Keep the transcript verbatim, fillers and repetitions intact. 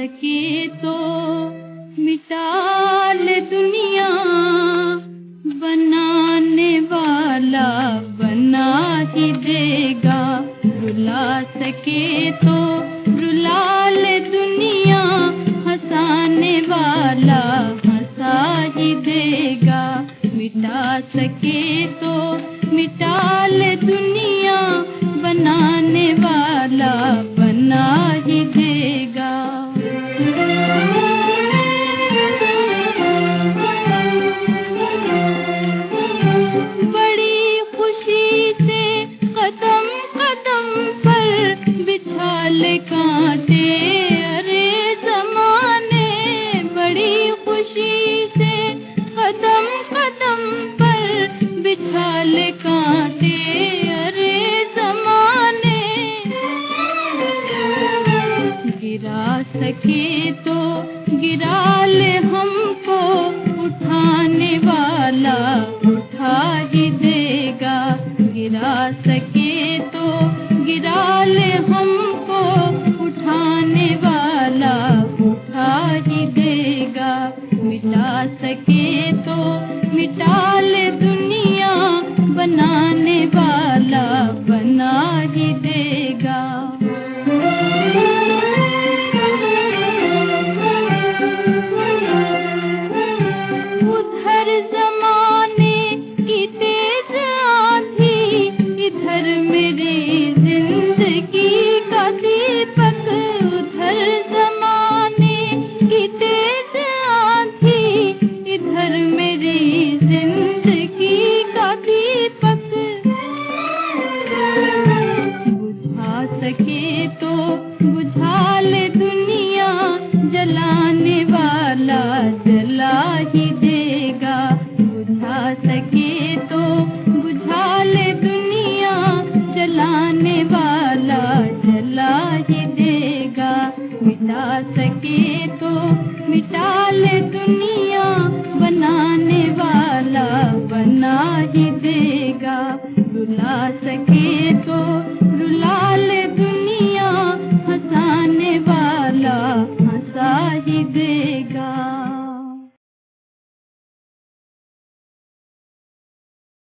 सके तो मिटा ले दुनिया, बनाने वाला बना ही देगा। रुला सके तो रुला ले दुनिया, हंसाने वाला हंसा ही देगा। मिटा सके तो मिटा ले दुनिया, बनाने वाला बना ही देगा। बड़ी खुशी से कदम कदम पर बिछा ले कांटे अरे ज़माने। बड़ी खुशी से कदम कदम पर बिछा ले कांटे अरे ज़माने। गिरा सके तो गिरा ले हमको, उठाने वाला उठा ही देगा। गिरा सके तो गिरा ले हमको, उठाने वाला उठा ही देगा। मिटा सके तो मिटा ले दुनिया, बनाने वाला बना ही देगा। उधर ज़माने की तेज आंधी, इधर मेरी जिंदगी का दीपक। उधर ज़माने की तेज आंधी, इधर मेरी जिंदगी का दीपक। बुझा सके तो बुझा ले दुनिया, जलाने वाला जला ही देगा। बुझा सके तो बुझा ले दुनिया, जलाने वाला जला ही देगा। मिटा सके तो मिटा ले दुनिया, बनाने वाला बना ही देगा। रुला सके तो रुला ले दुनिया, हंसाने वाला हंसा ही देगा।